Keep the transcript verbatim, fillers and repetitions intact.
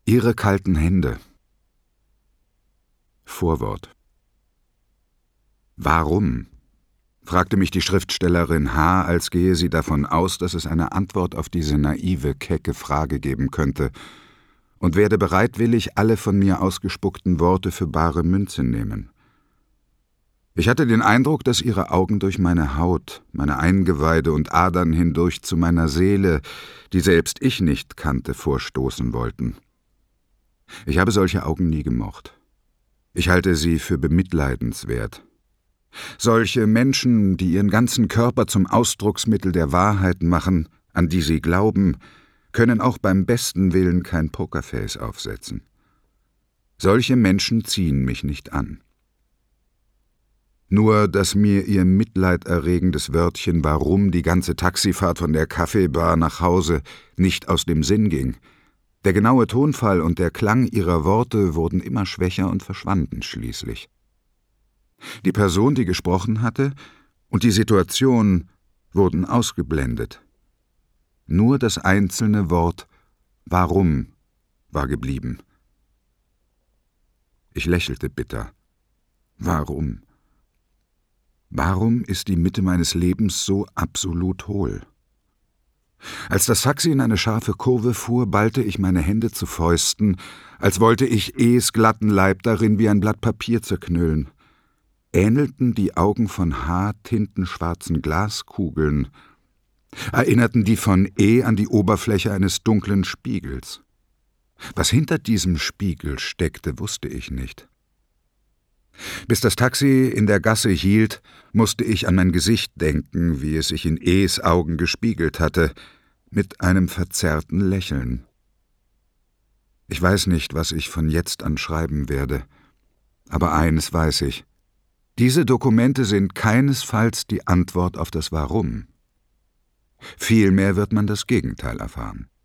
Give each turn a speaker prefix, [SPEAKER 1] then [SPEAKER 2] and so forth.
[SPEAKER 1] Ihre kalten Hände. Vorwort. Warum? Fragte mich die Schriftstellerin H., als gehe sie davon aus, dass es eine Antwort auf diese naive, kecke Frage geben könnte, und werde bereitwillig alle von mir ausgespuckten Worte für bare Münze nehmen. Ich hatte den Eindruck, dass ihre Augen durch meine Haut, meine Eingeweide und Adern hindurch zu meiner Seele, die selbst ich nicht kannte, vorstoßen wollten. Ich habe solche Augen nie gemocht. Ich halte sie für bemitleidenswert. Solche Menschen, die ihren ganzen Körper zum Ausdrucksmittel der Wahrheit machen, an die sie glauben, können auch beim besten Willen kein Pokerface aufsetzen. Solche Menschen ziehen mich nicht an. Nur, dass mir ihr mitleiderregendes Wörtchen warum die ganze Taxifahrt von der Kaffeebar nach Hause nicht aus dem Sinn ging. Der genaue Tonfall und der Klang ihrer Worte wurden immer schwächer und verschwanden schließlich. Die Person, die gesprochen hatte, und die Situation wurden ausgeblendet. Nur das einzelne Wort »Warum« war geblieben. Ich lächelte bitter. Warum? Warum ist die Mitte meines Lebens so absolut hohl? Als das Taxi in eine scharfe Kurve fuhr, ballte ich meine Hände zu Fäusten, als wollte ich Es glatten Leib darin wie ein Blatt Papier zerknüllen. Ähnelten die Augen von H. tintenschwarzen Glaskugeln, erinnerten die von E. an die Oberfläche eines dunklen Spiegels. Was hinter diesem Spiegel steckte, wusste ich nicht. Bis das Taxi in der Gasse hielt, musste ich an mein Gesicht denken, wie es sich in Es Augen gespiegelt hatte, mit einem verzerrten Lächeln. Ich weiß nicht, was ich von jetzt an schreiben werde, aber eines weiß ich: Diese Dokumente sind keinesfalls die Antwort auf das Warum. Vielmehr wird man das Gegenteil erfahren.